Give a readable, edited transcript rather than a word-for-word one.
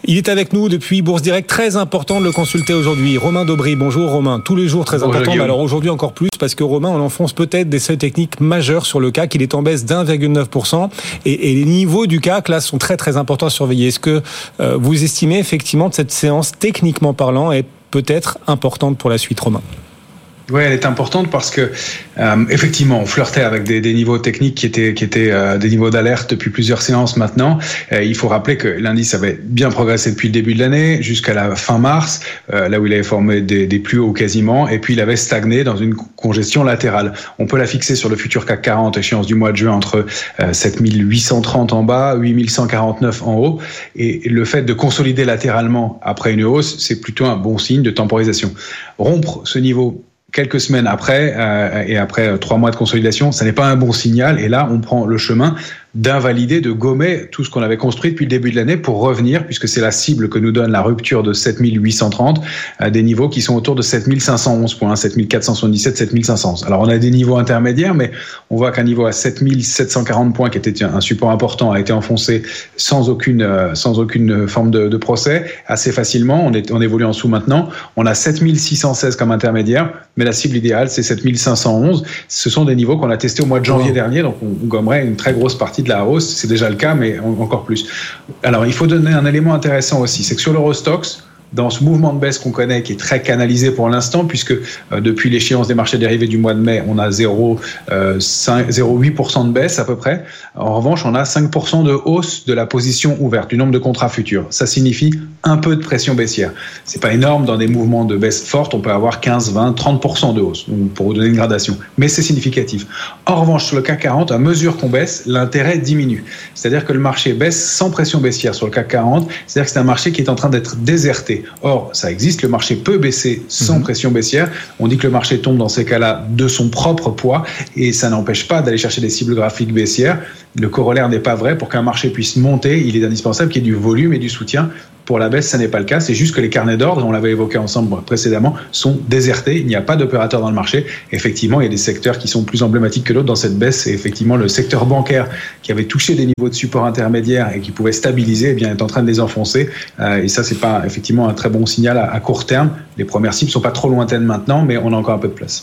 Il est avec nous depuis Bourse Direct, très important de le consulter aujourd'hui. Romain Daubry, bonjour Romain. Tous les jours très important, mais alors aujourd'hui encore plus parce que Romain, on enfonce peut-être des seuils techniques majeurs sur le CAC. Il est en baisse d'1,9% et les niveaux du CAC là sont très très importants à surveiller. Est-ce que vous estimez effectivement que cette séance, techniquement parlant, est peut-être importante pour la suite, Romain ? Oui, elle est importante parce que effectivement, on flirtait avec des niveaux techniques qui étaient des niveaux d'alerte depuis plusieurs séances maintenant. Il faut rappeler que l'indice avait bien progressé depuis le début de l'année jusqu'à la fin mars, là où il avait formé des plus hauts quasiment, et puis il avait stagné dans une congestion latérale. On peut la fixer sur le futur CAC 40, échéance du mois de juin, entre 7830 en bas, 8149 en haut, et le fait de consolider latéralement après une hausse, c'est plutôt un bon signe de temporisation. Rompre ce niveau quelques semaines après, et après 3 mois de consolidation, ça n'est pas un bon signal. Et là, on prend le chemin d'invalider, de gommer tout ce qu'on avait construit depuis le début de l'année pour revenir, puisque c'est la cible que nous donne la rupture de 7830, à des niveaux qui sont autour de 7511 points, 7477, 7500. Alors on a des niveaux intermédiaires, mais on voit qu'un niveau à 7740 points, qui était un support important, a été enfoncé sans aucune forme de procès, assez facilement. On évolue en dessous maintenant. On a 7616 comme intermédiaire, mais la cible idéale, c'est 7511. Ce sont des niveaux qu'on a testés au mois de janvier dernier, donc on gommerait une très grosse partie de la hausse, c'est déjà le cas, mais encore plus. Alors, il faut donner un élément intéressant aussi, c'est que sur l'Eurostoxx, dans ce mouvement de baisse qu'on connaît, qui est très canalisé pour l'instant, puisque depuis l'échéance des marchés dérivés du mois de mai, on a 0,8% de baisse à peu près. En revanche, on a 5% de hausse de la position ouverte, du nombre de contrats futurs. Ça signifie un peu de pression baissière. C'est pas énorme, dans des mouvements de baisse forte, on peut avoir 15, 20, 30% de hausse, pour vous donner une gradation. Mais c'est significatif. En revanche, sur le CAC 40, à mesure qu'on baisse, l'intérêt diminue. C'est-à-dire que le marché baisse sans pression baissière sur le CAC 40, c'est-à-dire que c'est un marché qui est en train d'être déserté. Or, ça existe, le marché peut baisser sans pression baissière. On dit que le marché tombe dans ces cas-là de son propre poids et ça n'empêche pas d'aller chercher des cibles graphiques baissières. Le corollaire n'est pas vrai. Pour qu'un marché puisse monter, il est indispensable qu'il y ait du volume et du soutien. Pour la baisse, ça n'est pas le cas. C'est juste que les carnets d'ordre, on l'avait évoqué ensemble précédemment, sont désertés. Il n'y a pas d'opérateurs dans le marché. Effectivement, il y a des secteurs qui sont plus emblématiques que d'autres dans cette baisse. C'est effectivement le secteur bancaire qui avait touché des niveaux de support intermédiaires et qui pouvait stabiliser, eh bien, est en train de les enfoncer. Et ça, c'est pas effectivement un très bon signal à court terme. Les premières cibles sont pas trop lointaines maintenant, mais on a encore un peu de place.